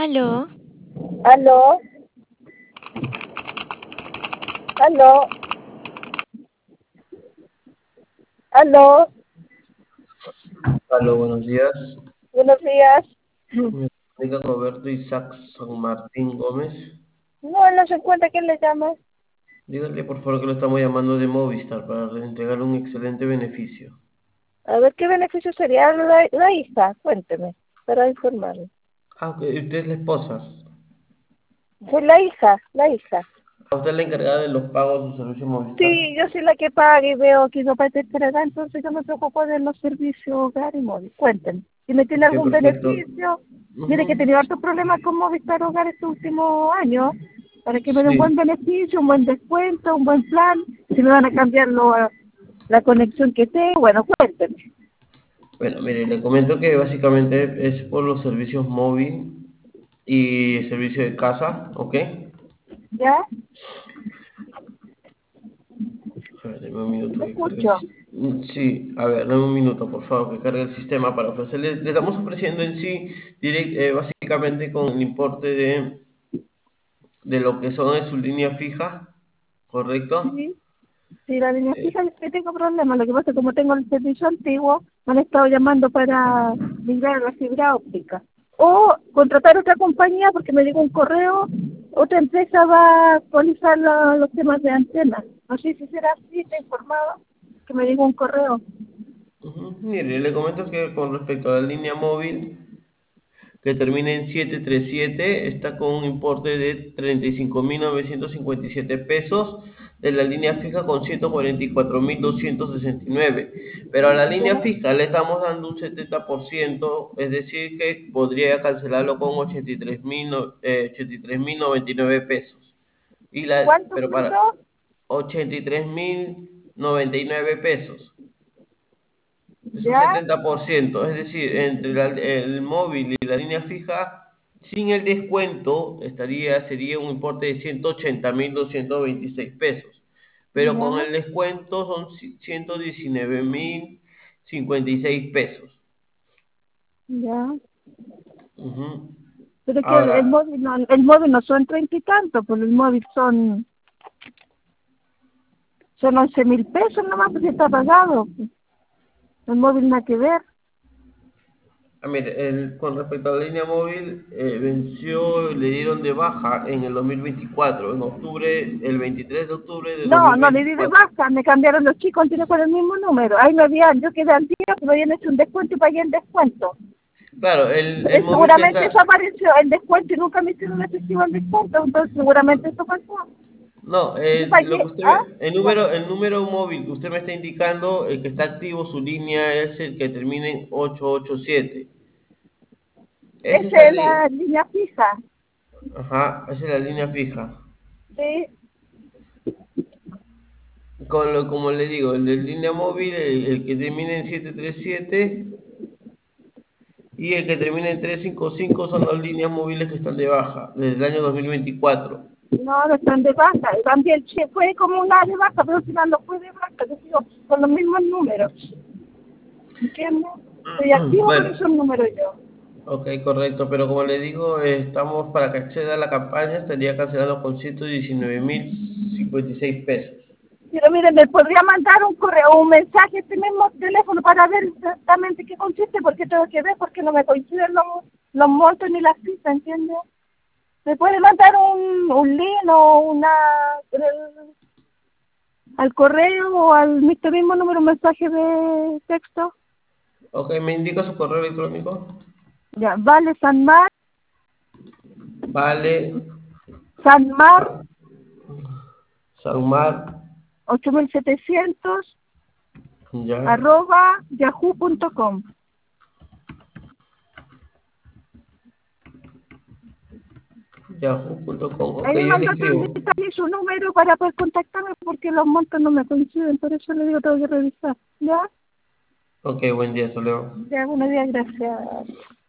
Aló, Aló, aló, aló, Aló, buenos días. buenos días. Me comunica Roberto Isaac San Martín Gómez. No, no se encuentra. ¿Quién le llama? Dígale por favor que lo estamos llamando de Movistar para entregarle un excelente beneficio. A ver, ¿qué beneficio sería la hija? Cuénteme, para informarle. Ah, ok, usted es la esposa. Soy la hija. A usted es la encargada de los pagos de su servicio Movistar. Sí, yo soy la que paga y veo que no puede esperar, entonces yo me preocupo de los servicios hogar y móvil. Cuénteme, si me tiene Ok, algún perfecto. beneficio. Mire que he Ujú. tenido hartos problemas con Movistar Hogar este último año, para que me dé un buen Sí. beneficio, un buen descuento, un buen plan. Si me van a cambiar la conexión que tengo, bueno, cuénteme. Bueno, mire, le comento que básicamente es por los servicios móvil y servicio de casa, ¿ok? ¿Ya? A ver, deme un minuto Lo que cargue el escucho. sistema. Sí, a ver, dame un minuto, por favor, que cargue el sistema para ofrecerle. Le estamos ofreciendo en sí, básicamente con el importe de lo que son en su línea fija, ¿correcto? Sí, sí, la línea Eh, fija es que tengo problemas. Lo que pasa es que como tengo el servicio antiguo, me han estado llamando para migrar a la fibra óptica. O contratar otra compañía porque me llegó un correo, otra empresa va a actualizar los temas de antena. No sé si será así, está informado que me llegó un correo. Mire, le comento que con respecto a la línea móvil, que termina en 737 está con un importe de 35.957 pesos, de la línea fija con 144.269, pero a la línea ¿Ya? fija le estamos dando un 70%, es decir, que podría cancelarlo con 83.099 pesos. ¿Cuánto Pero cuento? para 83.099 pesos. Es un ¿Ya? 70%, es decir, entre el móvil y la línea fija, sin el descuento, sería un importe de 180.226 pesos. Pero con ¿Ya? el descuento son 119.056 pesos. ¿Ya? Ujú. Pero es que Ahora, el móvil no son 30 y tanto, pues el móvil son 11.000 pesos nomás, porque está pagado. El móvil nada que ver. mire, con respecto a la línea móvil, venció, le dieron de baja en el 2024, en octubre, el 23 de octubre de No, no le di de 2024. baja, me cambiaron los chicos, continué con el mismo número. Ahí me habían, yo quedé al día, me habían hecho un descuento y pagué el descuento. Claro, el móvil que Seguramente eso está. apareció, el descuento, y nunca me hicieron efectivo el descuento, entonces seguramente eso pasó. No, Yo lo que pagué, usted ¿ah? Ya. el número móvil que usted me está indicando, el que está activo, su línea es el que termina en 887. Esa es Esa la es la línea, línea fija, ajá, esa es la línea fija. ¿sí? Como le digo, el de línea móvil, el que termina en 737 y el que termina en 355 son las líneas móviles que están de baja desde el año 2024. No, no están de baja. También fue como una de baja, pero al final no fue de baja, yo sigo con los mismos números. ¿Entiendes? Estoy activo con Bueno, esos números yo. ok, correcto, pero como le digo, estamos para que acceda a la campaña, estaría cancelando con 119.056 pesos. Pero mire, me podría mandar un correo, un mensaje a este mismo teléfono para ver exactamente qué consiste, porque tengo que ver, porque no me coinciden los montos ni las cifras, ¿entiendes? ¿Me puede mandar un link o al correo o al este mismo número un mensaje de texto? Ok, ¿me indica su correo electrónico? Ya, vale, Vale, Sanmar Sa- Sanmar, 8700 ya, yahoo.com. yahoo.com. Ok, Ahí me yo le mandó todo el escribo. detalle, su número para poder contactarme porque los montos no me coinciden, por eso le digo tengo que revisar. ¿Ya? Ok, buen día, hasta luego. Ya, buenos días, gracias.